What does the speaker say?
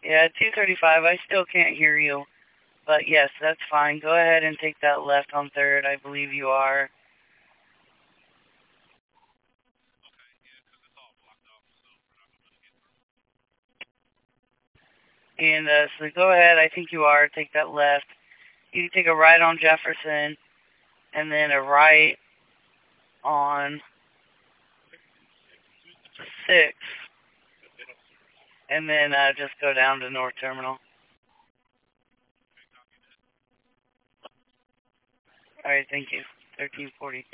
Yeah, 235. I still can't hear you. But yes, that's fine. Go ahead and take that left on 3rd. I believe you are. And so go ahead. I think you are. Take that left. You can take a right on Jefferson, and then a right on 6th, and then just go down to North Terminal. All right, thank you. 1340.